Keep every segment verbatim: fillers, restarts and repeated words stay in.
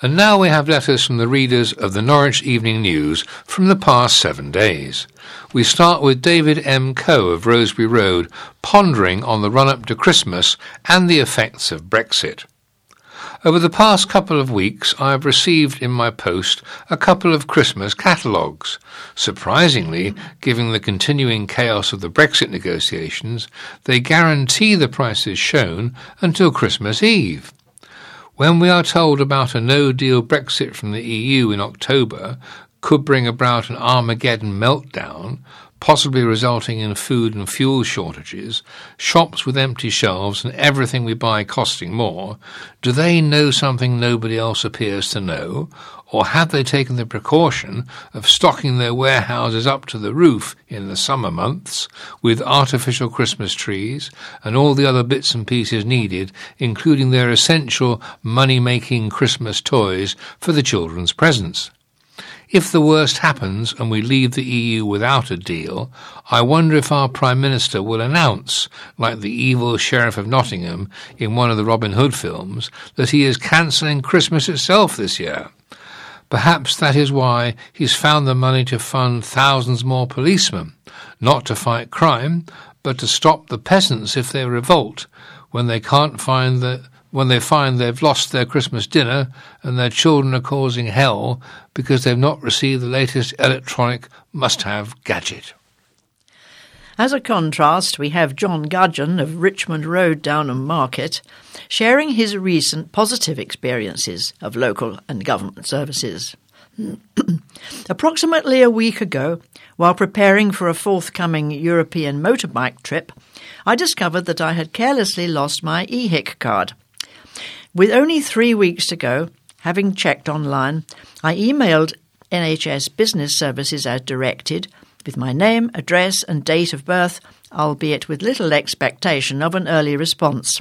And now we have letters from the readers of the Norwich Evening News from the past seven days. We start with David M. Coe of Rosebery Road, pondering on the run-up to Christmas and the effects of Brexit. Over the past couple of weeks, I have received in my post a couple of Christmas catalogues. Surprisingly, given the continuing chaos of the Brexit negotiations, they guarantee the prices shown until Christmas Eve. When we are told about a no-deal Brexit from the E U in October could bring about an Armageddon meltdown, possibly resulting in food and fuel shortages, shops with empty shelves and everything we buy costing more, do they know something nobody else appears to know, or have they taken the precaution of stocking their warehouses up to the roof in the summer months with artificial Christmas trees and all the other bits and pieces needed, including their essential money-making Christmas toys for the children's presents? If the worst happens and we leave the E U without a deal, I wonder if our Prime Minister will announce, like the evil Sheriff of Nottingham in one of the Robin Hood films, that he is cancelling Christmas itself this year. Perhaps that is why he's found the money to fund thousands more policemen, not to fight crime, but to stop the peasants if they revolt when they can't find the when they find they've lost their Christmas dinner and their children are causing hell because they've not received the latest electronic must-have gadget. As a contrast, we have John Gudgeon of Richmond Road, Downham Market, sharing his recent positive experiences of local and government services. Approximately a week ago, while preparing for a forthcoming European motorbike trip, I discovered that I had carelessly lost my E H I C card. With only three weeks to go, having checked online, I emailed N H S Business Services as directed, with my name, address and date of birth, albeit with little expectation of an early response.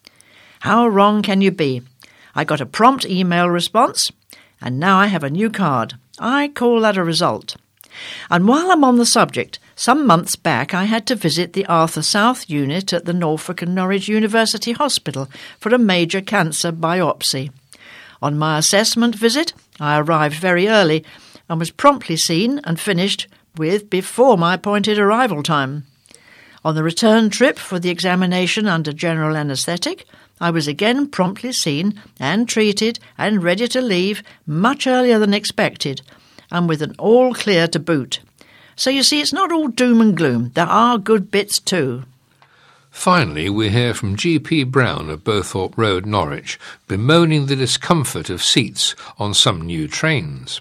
How wrong can you be? I got a prompt email response, and now I have a new card. I call that a result. And while I'm on the subject, some months back I had to visit the Arthur South unit at the Norfolk and Norwich University Hospital for a major cancer biopsy. On my assessment visit, I arrived very early and was promptly seen and finished with before my appointed arrival time. On the return trip for the examination under general anaesthetic, I was again promptly seen and treated and ready to leave much earlier than expected, and with an all clear to boot. So you see, it's not all doom and gloom. There are good bits too. Finally, we hear from G P Brown of Bowthorpe Road, Norwich, bemoaning the discomfort of seats on some new trains.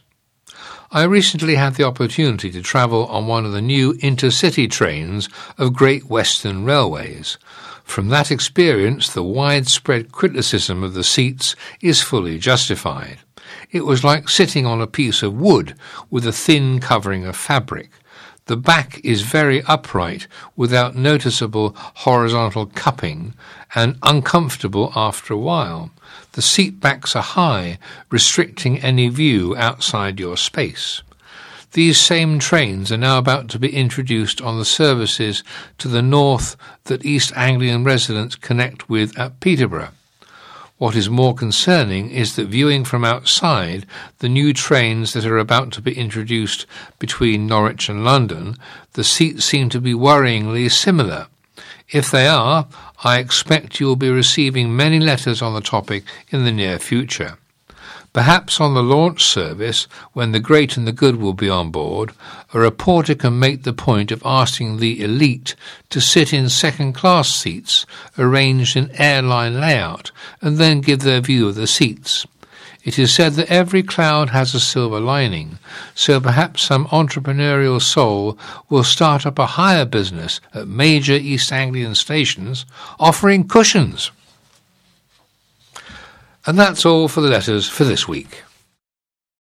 I recently had the opportunity to travel on one of the new intercity trains of Great Western Railways. From that experience, the widespread criticism of the seats is fully justified. It was like sitting on a piece of wood with a thin covering of fabric. The back is very upright without noticeable horizontal cupping and uncomfortable after a while. The seat backs are high, restricting any view outside your space. These same trains are now about to be introduced on the services to the north that East Anglian residents connect with at Peterborough. What is more concerning is that viewing from outside the new trains that are about to be introduced between Norwich and London, the seats seem to be worryingly similar. If they are, I expect you will be receiving many letters on the topic in the near future. Perhaps on the launch service, when the great and the good will be on board, a reporter can make the point of asking the elite to sit in second-class seats arranged in airline layout and then give their view of the seats. It is said that every cloud has a silver lining, so perhaps some entrepreneurial soul will start up a hire business at major East Anglian stations offering cushions. And that's all for the letters for this week.